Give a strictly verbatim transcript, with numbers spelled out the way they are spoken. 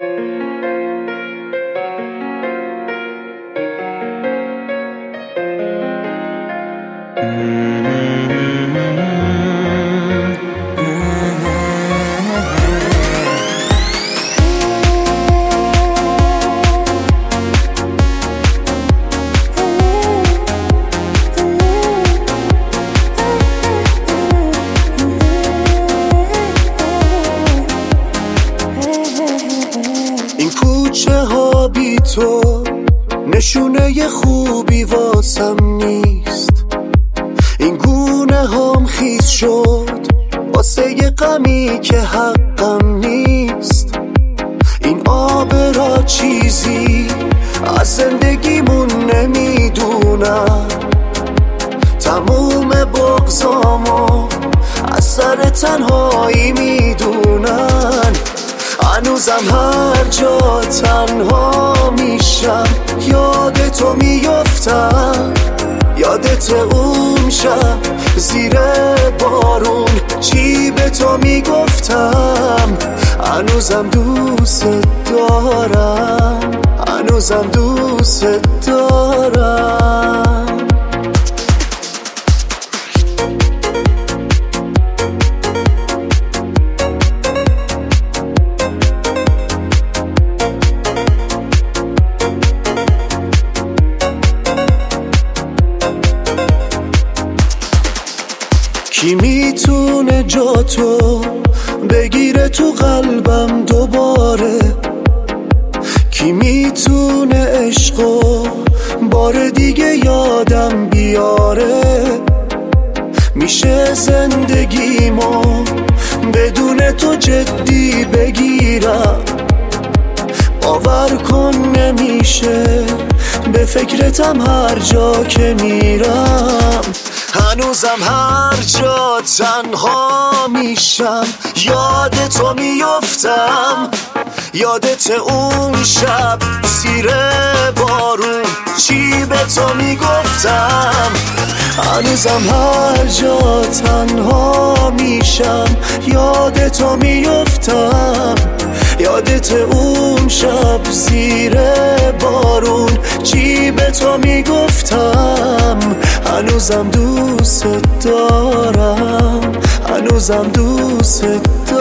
این کوچه ها بی تو نشونه ی خوبی واسم نیست. این گونه هم خیس شد واسه ی غمی که حقم نیست. این آب را چیزی از زندگیمون نمیدونم. تموم بغضامو از سر تنهایی میدونن. هنوزم هر جا تنها میشم یاد تو میفتم. یادت اون شب زیر بارون چی به تو میگفتم. هنوزم دوست دارم، هنوزم دوست دارم. کی میتونه جا تو بگیره تو قلبم دوباره؟ کی میتونه عشقو بار دیگه یادم بیاره؟ میشه زندگیمو بدون تو جدی بگیرم؟ باور کن نمیشه، به فکرتم هر جا که میرم. هنوزم هر جا تنها میشم یاد تو میفتم. یادت اون شب زیر بارون چی به تو میگفتم. هنوزم هر جا تنها میشم یاد تو میفتم. یادت اون شب زیر بارون چی به تو میگفتم. هنوزم دوست دارم، هنوزم دوست دارم.